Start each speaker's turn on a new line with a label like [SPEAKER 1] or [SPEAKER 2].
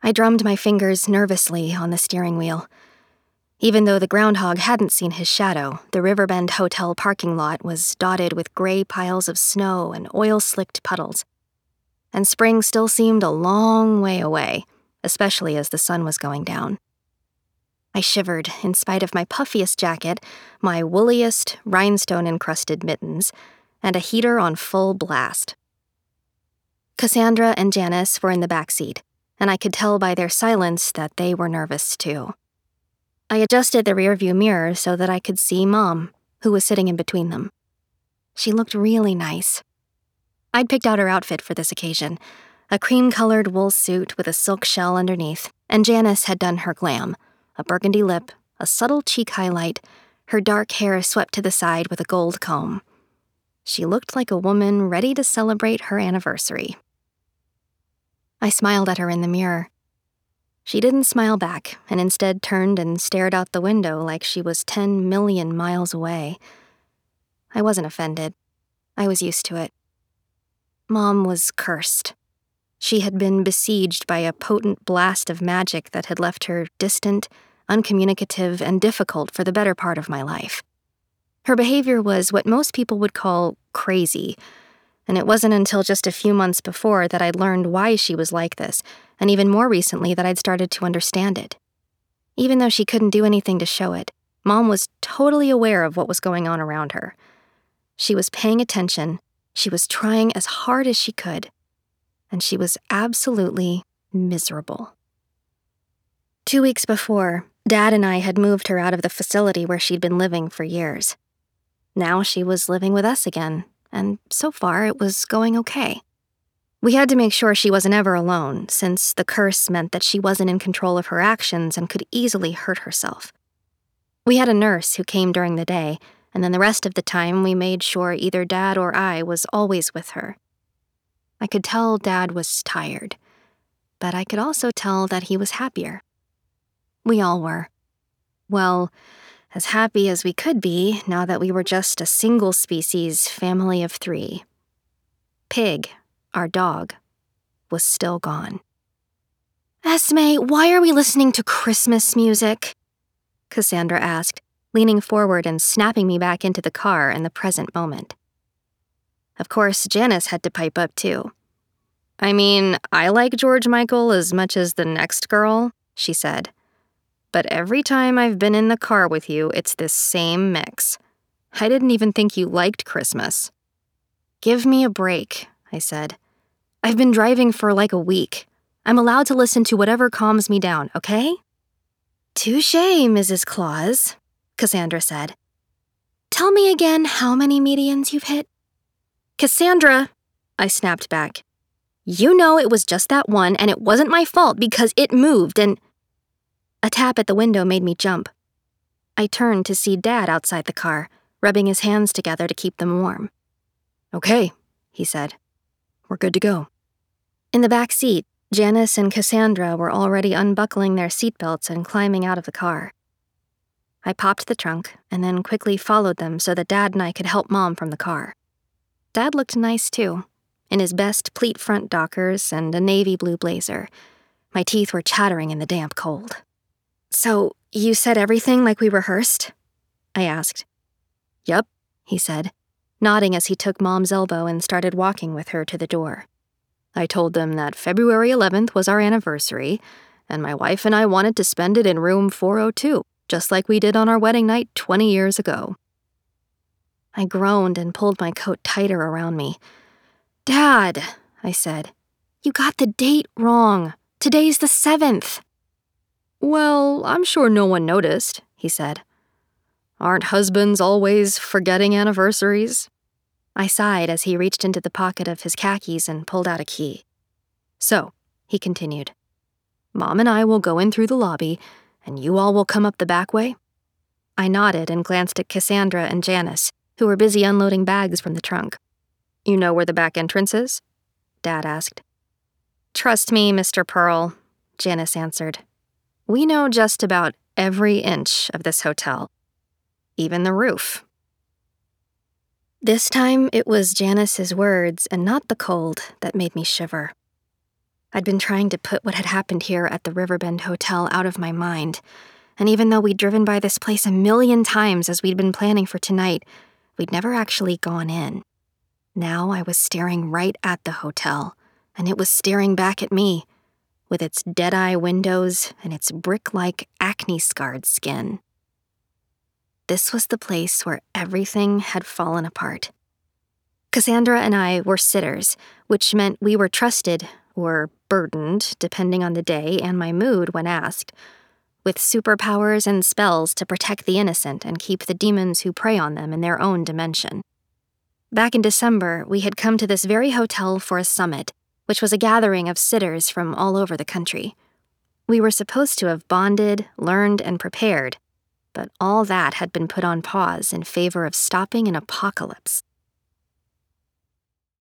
[SPEAKER 1] I drummed my fingers nervously on the steering wheel. Even though the groundhog hadn't seen his shadow, the Riverbend Hotel parking lot was dotted with gray piles of snow and oil-slicked puddles. And spring still seemed a long way away, especially as the sun was going down. I shivered in spite of my puffiest jacket, my woolliest, rhinestone-encrusted mittens, and a heater on full blast. Cassandra and Janice were in the back seat, and I could tell by their silence that they were nervous too. I adjusted the rearview mirror so that I could see Mom, who was sitting in between them. She looked really nice. I'd picked out her outfit for this occasion, a cream-colored wool suit with a silk shell underneath, and Janice had done her glam, a burgundy lip, a subtle cheek highlight, her dark hair swept to the side with a gold comb. She looked like a woman ready to celebrate her anniversary. I smiled at her in the mirror. She didn't smile back, and instead turned and stared out the window like she was 10 million miles away. I wasn't offended. I was used to it. Mom was cursed. She had been besieged by a potent blast of magic that had left her distant, uncommunicative, and difficult for the better part of my life. Her behavior was what most people would call crazy, and it wasn't until just a few months before that I'd learned why she was like this, and even more recently that I'd started to understand it. Even though she couldn't do anything to show it, Mom was totally aware of what was going on around her. She was paying attention, she was trying as hard as she could, and she was absolutely miserable. 2 weeks before, Dad and I had moved her out of the facility where she'd been living for years. Now she was living with us again, and so far it was going okay. We had to make sure she wasn't ever alone, since the curse meant that she wasn't in control of her actions and could easily hurt herself. We had a nurse who came during the day, and then the rest of the time we made sure either Dad or I was always with her. I could tell Dad was tired, but I could also tell that he was happier. We all were. Well, as happy as we could be now that we were just a single-species family of 3. Pig, our dog, was still gone. "Esme, why are we listening to Christmas music?" Cassandra asked, leaning forward and snapping me back into the car in the present moment. Of course, Janice had to pipe up too. "I mean, I like George Michael as much as the next girl," she said. "But every time I've been in the car with you, it's this same mix. I didn't even think you liked Christmas." "Give me a break," I said. "I've been driving for like a week. I'm allowed to listen to whatever calms me down, okay?" "Touché, Mrs. Claus," Cassandra said. "Tell me again how many medians you've hit." "Cassandra," I snapped back. "You know it was just that one, and it wasn't my fault because it moved and—" A tap at the window made me jump. I turned to see Dad outside the car, rubbing his hands together to keep them warm. "Okay," he said. "We're good to go." In the back seat, Janice and Cassandra were already unbuckling their seatbelts and climbing out of the car. I popped the trunk and then quickly followed them so that Dad and I could help Mom from the car. Dad looked nice too, in his best pleat front Dockers and a navy blue blazer. My teeth were chattering in the damp cold. "So, you said everything like we rehearsed?" I asked. "Yep," he said, nodding as he took Mom's elbow and started walking with her to the door. "I told them that February 11th was our anniversary, and my wife and I wanted to spend it in room 402, just like we did on our wedding night 20 years ago." I groaned and pulled my coat tighter around me. "Dad," I said, "you got the date wrong. Today's the 7th. "Well, I'm sure no one noticed," he said. "Aren't husbands always forgetting anniversaries?" I sighed as he reached into the pocket of his khakis and pulled out a key. "So," he continued, "Mom and I will go in through the lobby, and you all will come up the back way?" I nodded and glanced at Cassandra and Janice, who were busy unloading bags from the trunk. "You know where the back entrance is?" Dad asked. "Trust me, Mr. Pearl," Janice answered. "We know just about every inch of this hotel, even the roof." This time, it was Janice's words and not the cold that made me shiver. I'd been trying to put what had happened here at the Riverbend Hotel out of my mind, and even though we'd driven by this place a million times as we'd been planning for tonight, we'd never actually gone in. Now I was staring right at the hotel, and it was staring back at me, with its dead-eye windows and its brick-like acne-scarred skin. This was the place where everything had fallen apart. Cassandra and I were sitters, which meant we were trusted, or burdened, depending on the day and my mood when asked, with superpowers and spells to protect the innocent and keep the demons who prey on them in their own dimension. Back in December, we had come to this very hotel for a summit, which was a gathering of sitters from all over the country. We were supposed to have bonded, learned, and prepared, but all that had been put on pause in favor of stopping an apocalypse.